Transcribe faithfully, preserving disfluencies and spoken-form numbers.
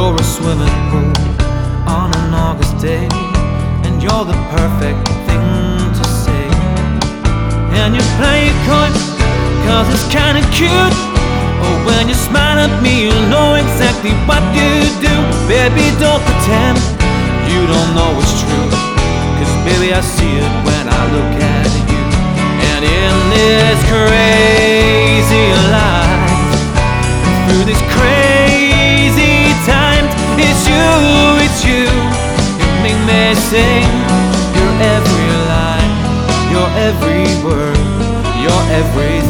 You're a swimming pool on an August day, and you're the perfect thing to say. And you play it coy, cause it's kinda cute. Oh, when you smile at me, you know exactly what you do. Baby, don't pretend you don't know it's true, cause baby, I see it when I look at you. And in this crazy life, through this crazy times, it's you, it's you. You make me sing your every line, your every word, your every